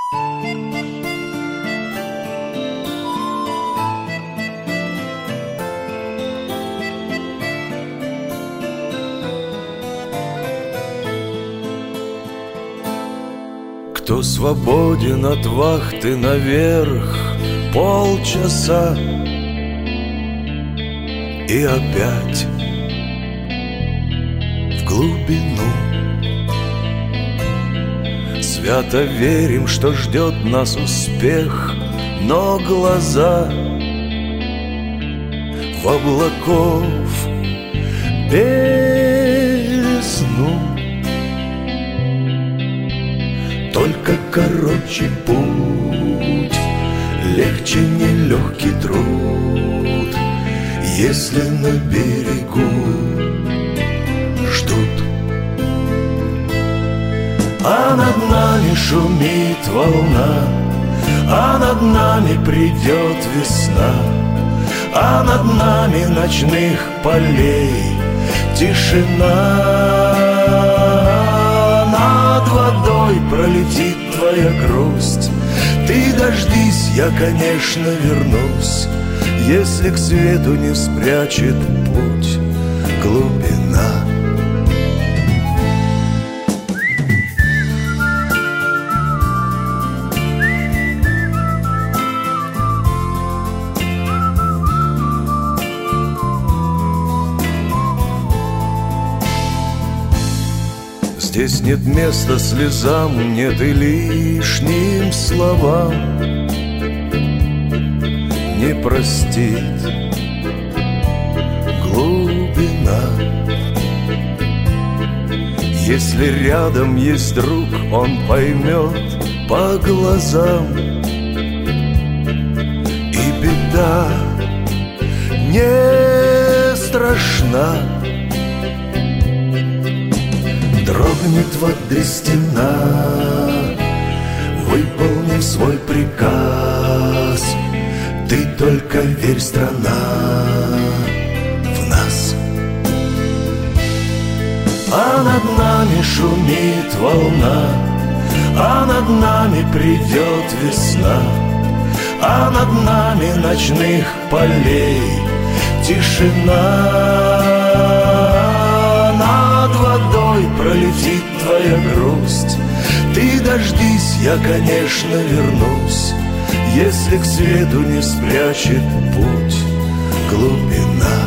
Кто свободен от вахты наверх полчаса и опять в глубину. Свято верим, что ждет нас успех, но глаза в облаков белизну. Только короче путь, легче нелегкий труд, если на берегу ждут. А над нами шумит волна, а над нами придет весна, а над нами ночных полей тишина. Над водой пролетит твоя грусть, ты дождись, я, конечно, вернусь, если к свету не спрячет путь глубина. Здесь нет места слезам, нет и лишним словам. Не простит глубина. Если рядом есть друг, он поймет по глазам. И беда не страшна. Дрогнет воды стена, выполнив свой приказ. Ты только верь, страна, в нас. А над нами шумит волна, а над нами придет весна, а над нами ночных полей тишина. Над водой пролетит твоя грусть, ты дождись, я, конечно, вернусь, если к свету не спрячет путь глубина.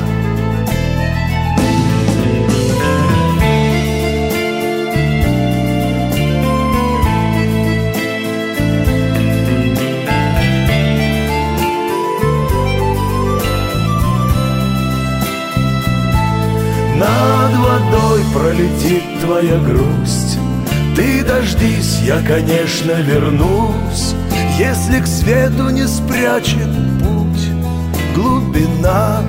Над водой пролетит твоя грусть, ты дождись, я, конечно, вернусь, если к свету не спрячет путь глубина.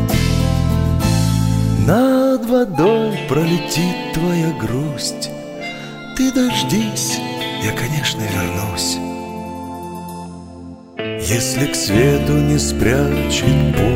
Над водой пролетит твоя грусть, ты дождись, я, конечно, вернусь, если к свету не спрячет путь